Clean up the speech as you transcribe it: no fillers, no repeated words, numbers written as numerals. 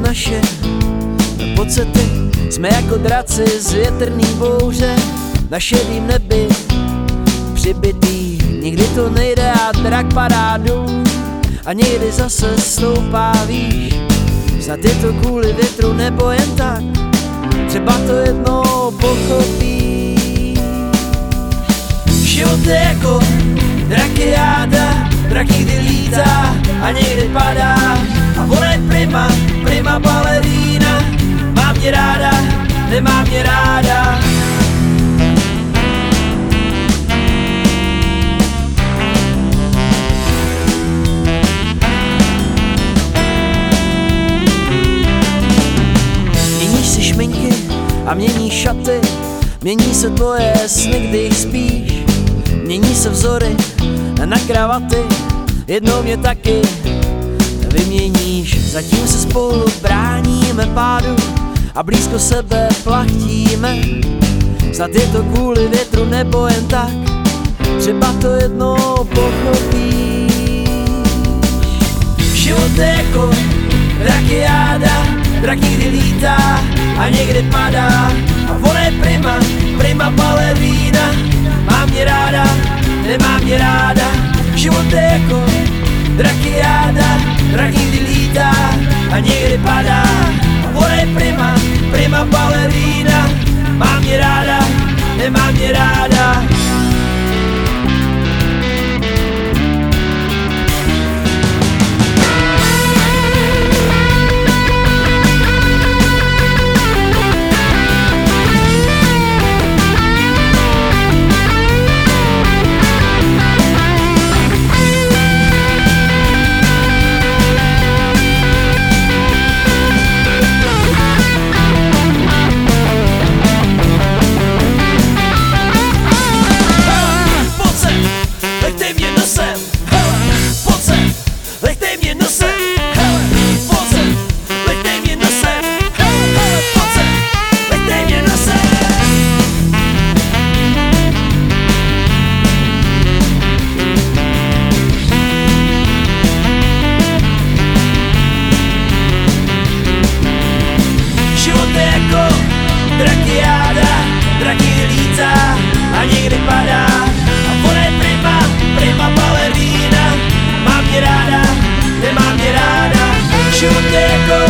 naše pocity, jsme jako draci z větrný bouře, na šedým nebi přibitý. Nikdy to nejde a drak parádu a někdy zase stoupá výš. Snad je to kvůli větru nebo jen tak, třeba to jednou pochopí. Život je jako drakiáda, drak někdy lítá a někdy padá. A ona je prima balerína, má mě ráda, nemá mě ráda. Měníš si šminky a měníš šaty, mění se tvoje sny, když spíš. Mění se vzory na kravaty, jednou mě taky vyměníš. Zatím se spolu bráníme pádu a blízko sebe plachtíme. Snad je to kvůli větru nebo jen tak, třeba to jednou pochopíš. Život je jako drakiáda, drak někdy lítá a někdy padá. A ona je prima balerína, má mě ráda, nemá mě ráda. Život je jako drakiáda, drak někdy lítá a někdy padá. A ona je prima balerína, má mě ráda, nemá mě ráda. Drakiáda, drak někdy lítá a někdy padá. A ona je prima balerína, má mě ráda, nemá mě ráda. Život je jako